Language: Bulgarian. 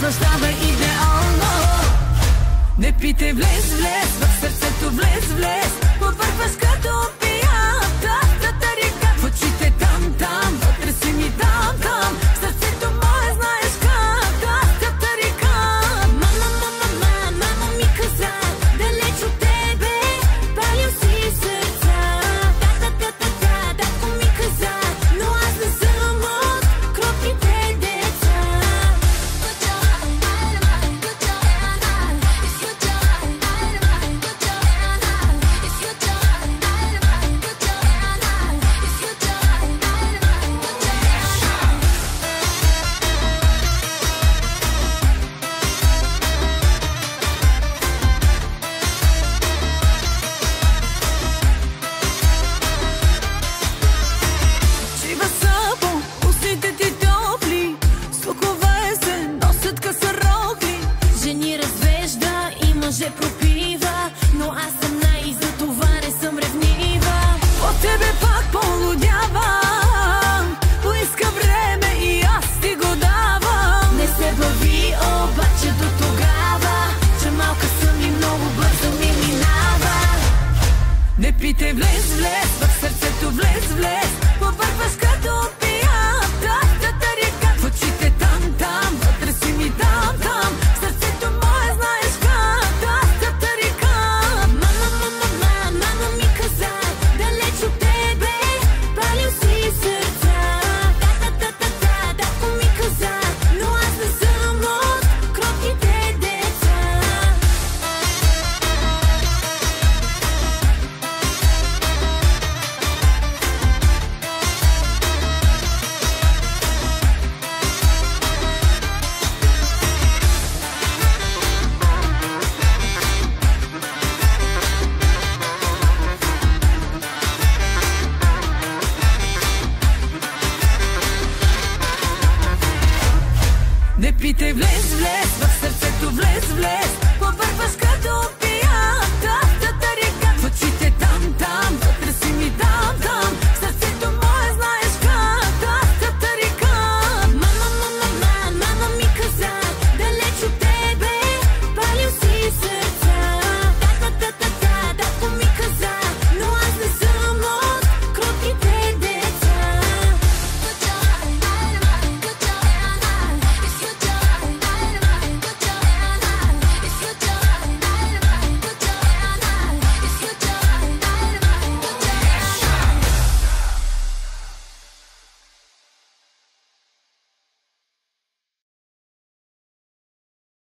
наслаждавай идеално. Не питай, влез, влез, в сърцето влез, влез. Побъркваш като пията, татарика. В очите там, там, вътре си ми там, там. Сърцето мое знаеш как, татарика. Мама, мама, мама, мама ми каза, далеч от тебе палил си сърца. Татко ми каза, но аз не съм от кротките деца. Шива сапо, устните ти топли, слухове се носят касарокли. Жени развежда и мъже пропива, но аз съм и за това не съм ревнива. От тебе пак полудявам, поиска време и аз ти го давам. Не се бави обаче до тогава, че малка съм и много бързо ми минава. Не питай, влез, влез, в сърцето влез, влез. Побъркваш като пията, татарика. В очите там, там, вътре си ми там, там. Сърцето мое знаеш как, татарика. Мама, мама, мама, мама ми каза, далеч от тебе палил си сърца. Татко ми каза, но аз не съм от кротките деца. Не питай, влез, влез, в сърцето влез, влез.